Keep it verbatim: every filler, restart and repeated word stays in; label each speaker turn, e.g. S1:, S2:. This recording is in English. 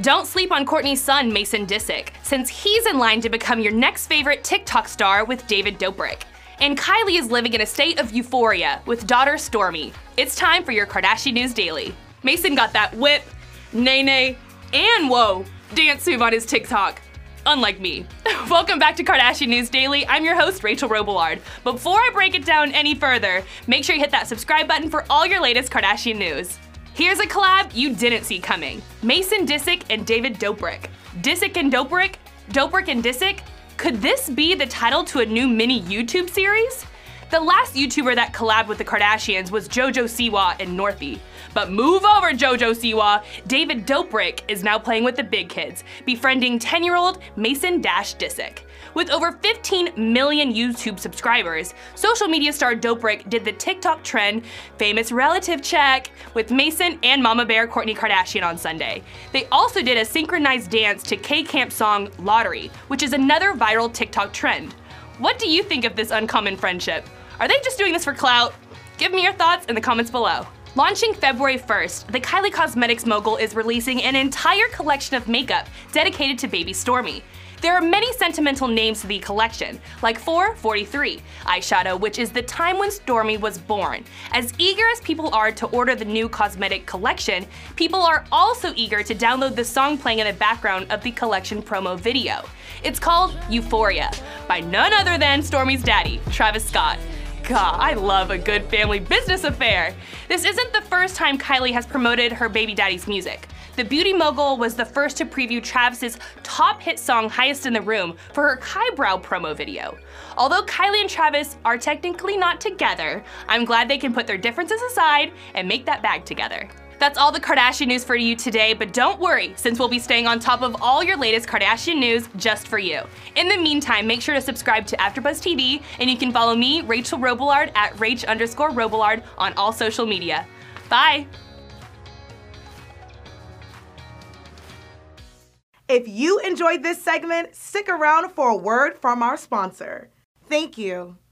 S1: Don't sleep on Kourtney's son, Mason Disick, since he's in line to become your next favorite TikTok star with David Dobrik. And Kylie is living in a state of euphoria with daughter Stormi. It's time for your Kardashian News Daily. Mason got that whip, nay-nay, and whoa dance move on his TikTok. Unlike me. Welcome back to Kardashian News Daily. I'm your host, Rachel Robillard. Before I break it down any further, make sure you hit that subscribe button for all your latest Kardashian news. Here's a collab you didn't see coming. Mason Disick and David Dobrik. Disick and Dobrik? Dobrik and Disick? Could this be the title to a new mini YouTube series? The last YouTuber that collabed with the Kardashians was JoJo Siwa and Northy. But move over, JoJo Siwa! David Dobrik is now playing with the big kids, befriending ten-year-old Mason Dash Disick. With over fifteen million YouTube subscribers, social media star Dobrik did the TikTok trend famous relative check with Mason and Mama Bear Kourtney Kardashian on Sunday. They also did a synchronized dance to K-Camp's song Lottery, which is another viral TikTok trend. What do you think of this uncommon friendship? Are they just doing this for clout? Give me your thoughts in the comments below. Launching February first, the Kylie Cosmetics mogul is releasing an entire collection of makeup dedicated to baby Stormi. There are many sentimental names to the collection, like four forty-three eyeshadow, which is the time when Stormi was born. As eager as people are to order the new cosmetic collection, people are also eager to download the song playing in the background of the collection promo video. It's called Euphoria, by none other than Stormi's daddy, Travis Scott. God, I love a good family business affair. This isn't the first time Kylie has promoted her baby daddy's music. The beauty mogul was the first to preview Travis's top hit song Highest in the Room for her Kybrow promo video. Although Kylie and Travis are technically not together, I'm glad they can put their differences aside and make that bag together. That's all the Kardashian news for you today, but don't worry, since we'll be staying on top of all your latest Kardashian news just for you. In the meantime, make sure to subscribe to AfterBuzz T V, and you can follow me, Rachel Robillard, at Rach underscore Robillard on all social media. Bye!
S2: If you enjoyed this segment, stick around for a word from our sponsor. Thank you.